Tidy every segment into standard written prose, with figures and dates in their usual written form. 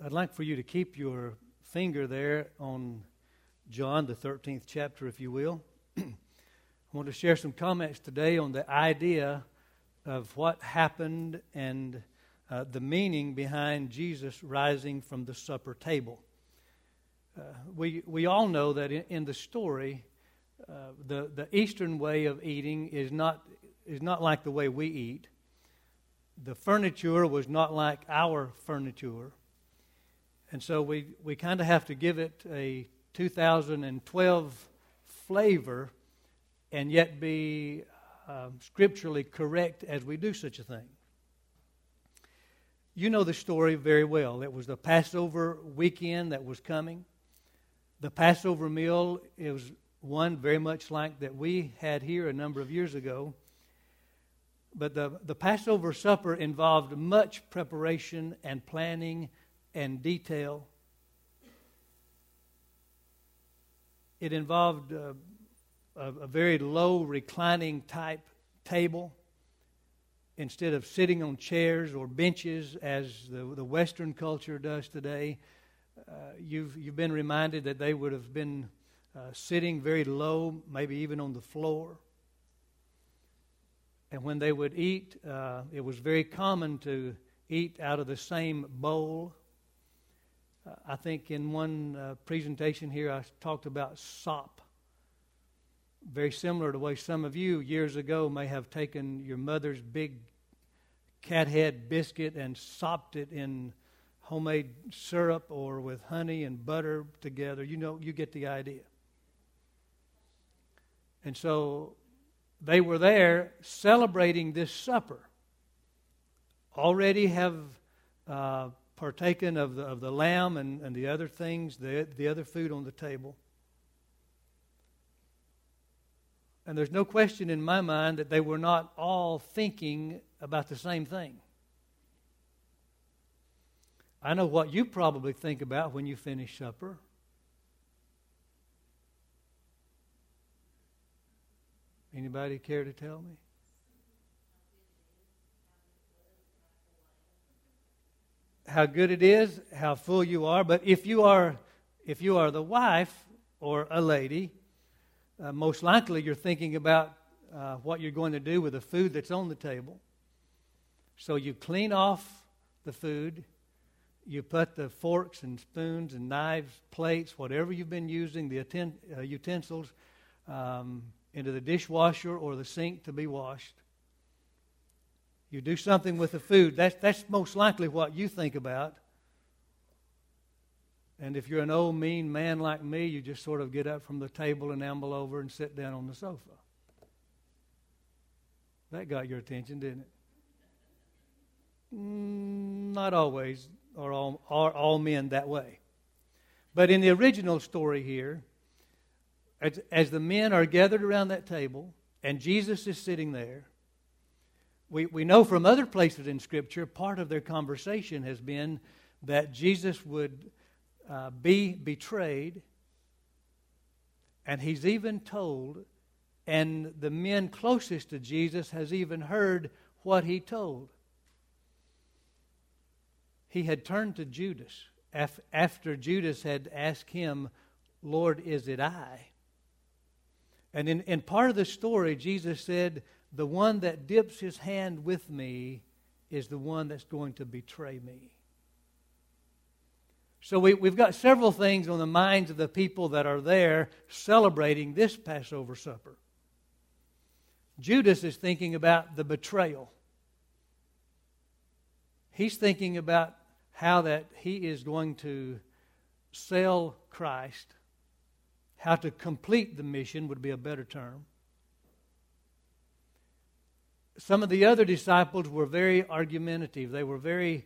I'd like for you to keep your finger there on John, the 13th chapter, if you will. I want to share some comments today on the idea of what happened and the meaning behind Jesus rising from the supper table. We all know that in the story, the Eastern way of eating is not like the way we eat. The furniture was not like our furniture. And so we kind of have to give it a 2012 flavor and yet be scripturally correct as we do such a thing. You know the story very well. It was the Passover weekend that was coming. The Passover meal is one very much like that we had here a number of years ago. But the Passover supper involved much preparation and planning and detail. It involved a very low reclining type table instead of sitting on chairs or benches as the Western culture does today. You've been reminded that they would have been sitting very low, maybe even on the floor. And when they would eat, it was very common to eat out of the same bowl. I think in one presentation here I talked about sop. Very similar to the way some of you years ago may have taken your mother's big cat head biscuit and sopped it in homemade syrup or with honey and butter together. You know, you get the idea. And so they were there celebrating this supper. Already have partaken of the lamb and the other things, the other food on the table. And there's no question in my mind that they were not all thinking about the same thing. I know what you probably think about when you finish supper. Anybody care to tell me? How good it is, how full you are. But if you are the wife or a lady, most likely you're thinking about what you're going to do with the food that's on the table. So you clean off the food. You put the forks and spoons and knives, plates, whatever you've been using, the utensils, into the dishwasher or the sink to be washed. You do something with the food. That's most likely what you think about. And if you're an old mean man like me, you just sort of get up from the table and amble over and sit down on the sofa. That got your attention, didn't it? Not always are all men that way. But in the original story here, as the men are gathered around that table and Jesus is sitting there, we know from other places in Scripture, part of their conversation has been that Jesus would be betrayed, and he's even told, and the men closest to Jesus has even heard what he told. He had turned to Judas after Judas had asked him, "Lord, is it I?" And in part of the story, Jesus said, "The one that dips his hand with me is the one that's going to betray me." So we've got several things on the minds of the people that are there celebrating this Passover supper. Judas is thinking about the betrayal. He's thinking about how that he is going to sell Christ. How to complete the mission would be a better term. Some of the other disciples were very argumentative. They were very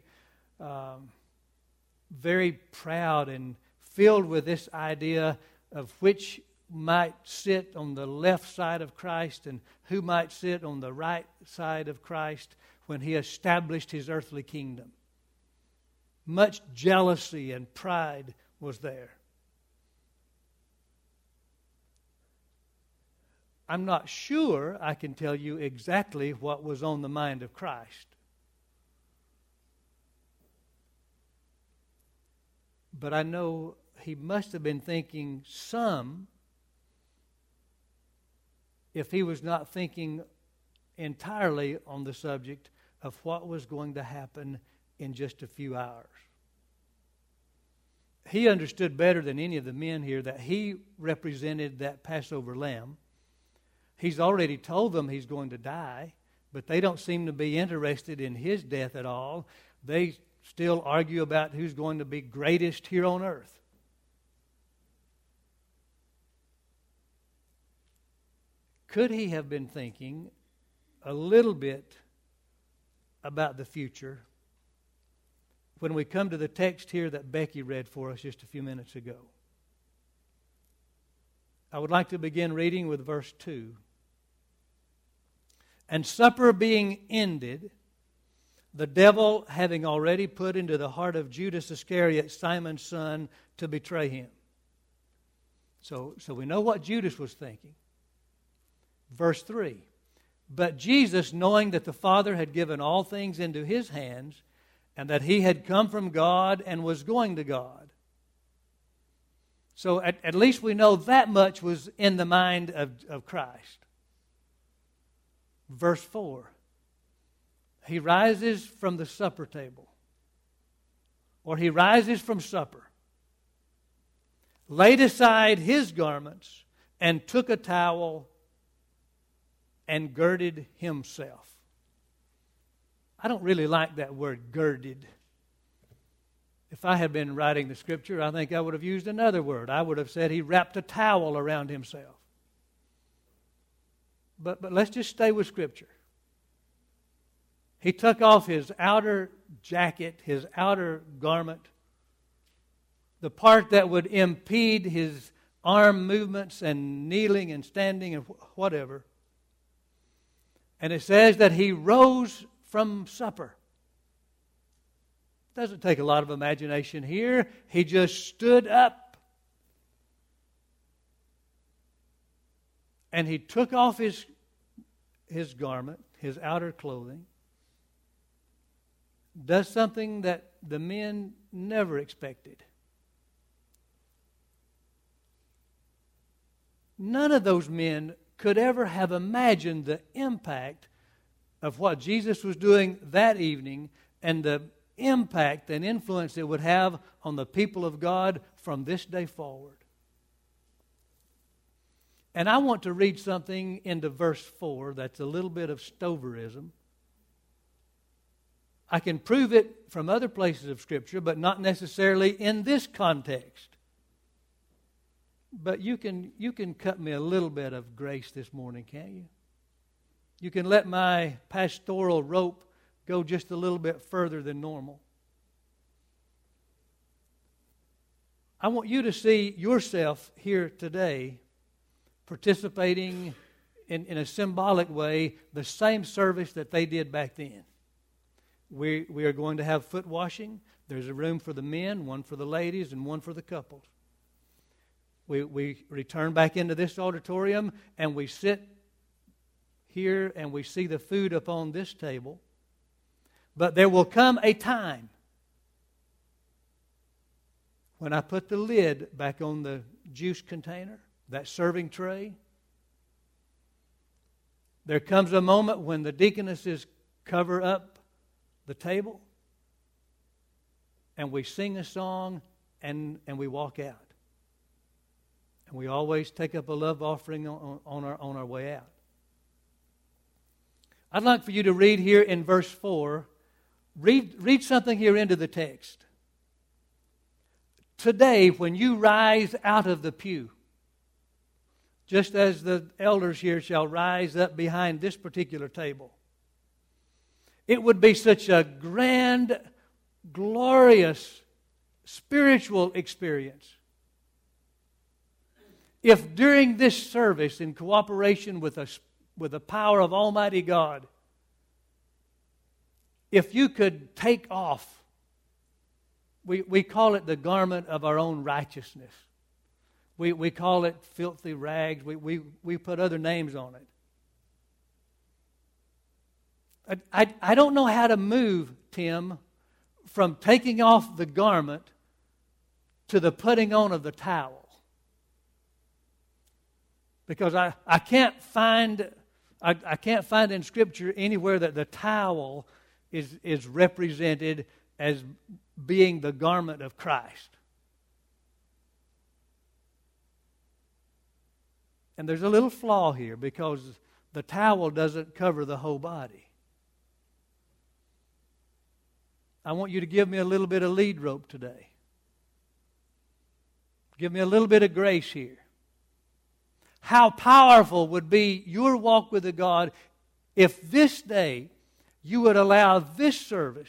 proud and filled with this idea of which might sit on the left side of Christ and who might sit on the right side of Christ when he established his earthly kingdom. Much jealousy and pride was there. I'm not sure I can tell you exactly what was on the mind of Christ. But I know he must have been thinking some, if he was not thinking entirely on the subject of what was going to happen in just a few hours. He understood better than any of the men here that he represented that Passover lamb. He's already told them he's going to die, but they don't seem to be interested in his death at all. They still argue about who's going to be greatest here on earth. Could he have been thinking a little bit about the future when we come to the text here that Becky read for us just a few minutes ago? I would like to begin reading with verse 2. And supper being ended, the devil having already put into the heart of Judas Iscariot, Simon's son, to betray him. So we know what Judas was thinking. Verse 3. But Jesus, knowing that the Father had given all things into his hands, and that he had come from God and was going to God. So at least we know that much was in the mind of Christ. Verse 4. He rises from the supper table. Or he rises from supper. Laid aside his garments and took a towel and girded himself. I don't really like that word, girded. If I had been writing the scripture, I think I would have used another word. I would have said he wrapped a towel around himself. But let's just stay with scripture. He took off his outer jacket, his outer garment, the part that would impede his arm movements and kneeling and standing and whatever. And it says that he rose from supper. Doesn't take a lot of imagination here. He just stood up. And he took off his garment, his outer clothing. Does something that the men never expected. None of those men could ever have imagined the impact of what Jesus was doing that evening and the impact and influence it would have on the people of God from this day forward. And I want to read something into verse 4 that's a little bit of Stoverism. I can prove it from other places of Scripture, but not necessarily in this context. But you can cut me a little bit of grace this morning, can't you? You can let my pastoral rope go just a little bit further than normal. I want you to see yourself here today participating in a symbolic way the same service that they did back then. We are going to have foot washing. There's a room for the men, one for the ladies, and one for the couples. We return back into this auditorium and we sit here and we see the food upon this table. But there will come a time when I put the lid back on the juice container, that serving tray. There comes a moment when the deaconesses cover up the table and we sing a song and we walk out. And we always take up a love offering on our way out. I'd like for you to read here in verse 4. Read something here into the text. Today, when you rise out of the pew, just as the elders here shall rise up behind this particular table, it would be such a grand, glorious, spiritual experience if during this service, in cooperation with the power of Almighty God, if you could take off, we call it the garment of our own righteousness. We call it filthy rags. We put other names on it. I don't know how to move, Tim, from taking off the garment to the putting on of the towel. Because I can't find in Scripture anywhere that the towel is represented as being the garment of Christ. And there's a little flaw here because the towel doesn't cover the whole body. I want you to give me a little bit of lead rope today. Give me a little bit of grace here. How powerful would be your walk with the God if this day you would allow this service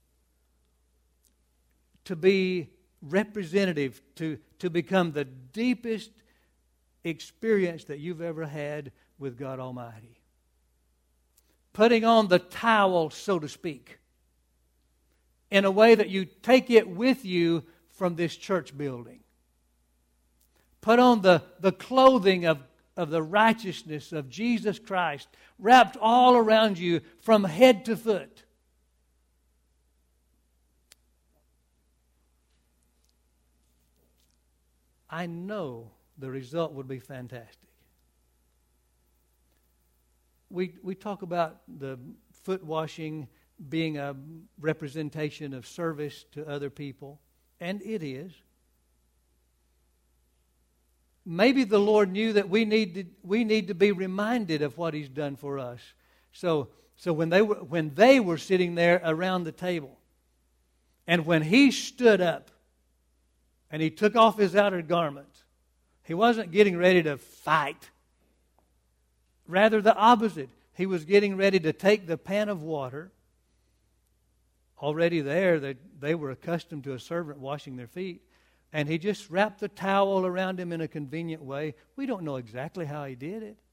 to be representative, to become the deepest experience that you've ever had with God Almighty. Putting on the towel, so to speak, in a way that you take it with you from this church building. Put on the clothing of the righteousness of Jesus Christ, wrapped all around you from head to foot. I know the result would be fantastic. We talk about the foot washing being a representation of service to other people, and it is. Maybe the Lord knew that we need to be reminded of what He's done for us. So when they were sitting there around the table, and when He stood up and He took off His outer garment, He wasn't getting ready to fight. Rather the opposite. He was getting ready to take the pan of water. Already there, they were accustomed to a servant washing their feet. And He just wrapped the towel around Him in a convenient way. We don't know exactly how He did it.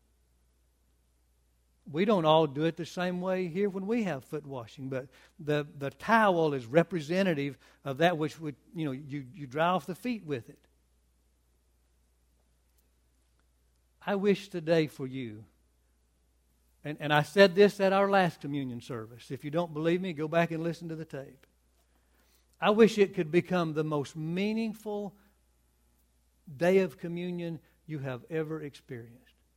We don't all do it the same way here when we have foot washing. But the towel is representative of that which would, you dry off the feet with it. I wish today for you, and I said this at our last communion service. If you don't believe me, go back and listen to the tape. I wish it could become the most meaningful day of communion you have ever experienced.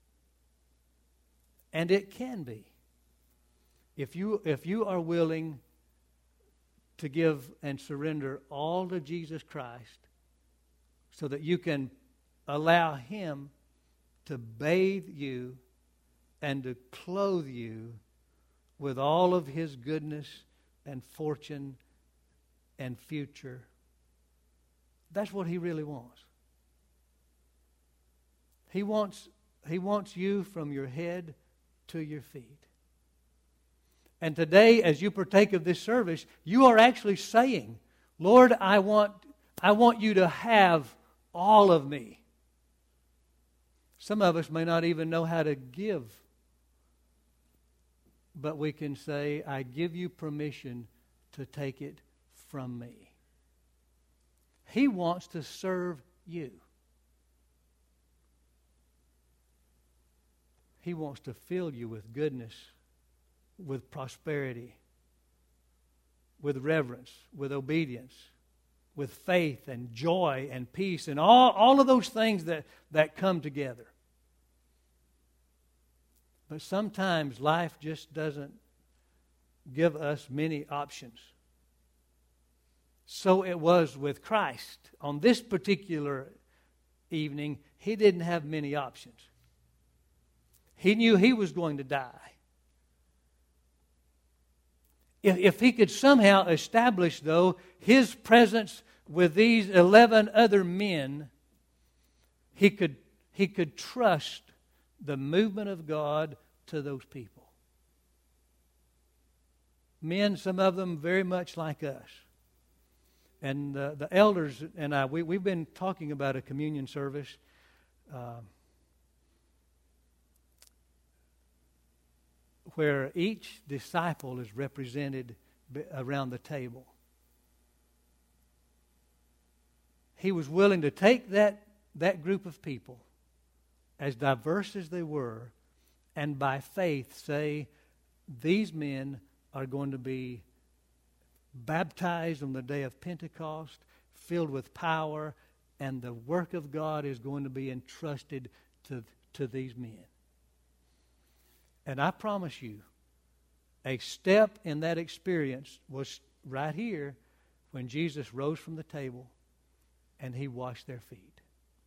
And it can be. If you are willing to give and surrender all to Jesus Christ so that you can allow Him to bathe you and to clothe you with all of His goodness and fortune and future. That's what He really wants. He wants you from your head to your feet. And today, as you partake of this service, you are actually saying, Lord, I want you to have all of me. Some of us may not even know how to give. But we can say, I give you permission to take it from me. He wants to serve you. He wants to fill you with goodness, with prosperity, with reverence, with obedience, with faith and joy and peace and all of those things that come together. But sometimes life just doesn't give us many options. So it was with Christ. On this particular evening, He didn't have many options. He knew He was going to die. If He could somehow establish, though, His presence with these 11 other men, He could trust the movement of God to those people. Men, some of them very much like us. And the elders and I, we've been talking about a communion service where each disciple is represented around the table. He was willing to take that group of people, as diverse as they were, and by faith say, these men are going to be baptized on the day of Pentecost, filled with power, and the work of God is going to be entrusted to these men. And I promise you, a step in that experience was right here when Jesus rose from the table and he washed their feet.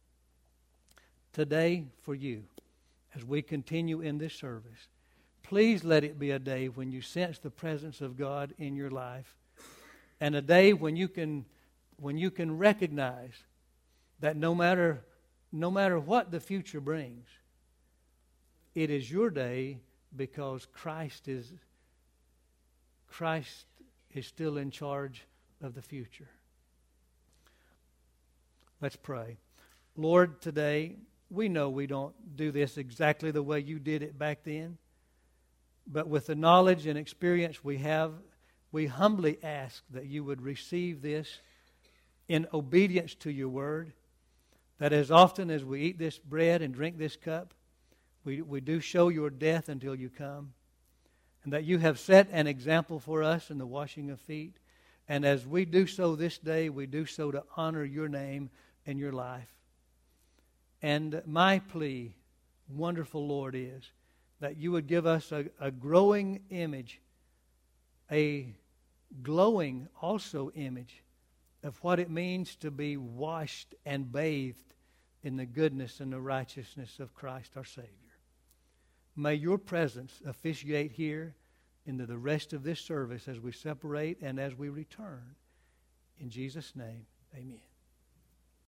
Today, for you, as we continue in this service, please let it be a day when you sense the presence of God in your life, and a day when you can recognize that no matter what the future brings, it is your day because Christ is still in charge of the future. Let's pray. Lord, today, we know we don't do this exactly the way you did it back then, but with the knowledge and experience we have, we humbly ask that you would receive this in obedience to your word, that as often as we eat this bread and drink this cup, we do show your death until you come, and that you have set an example for us in the washing of feet. And as we do so this day, we do so to honor your name and your life. And my plea, wonderful Lord, is that you would give us a growing image, a glowing also image of what it means to be washed and bathed in the goodness and the righteousness of Christ our Savior. May your presence officiate here into the rest of this service as we separate and as we return. In Jesus' name, amen.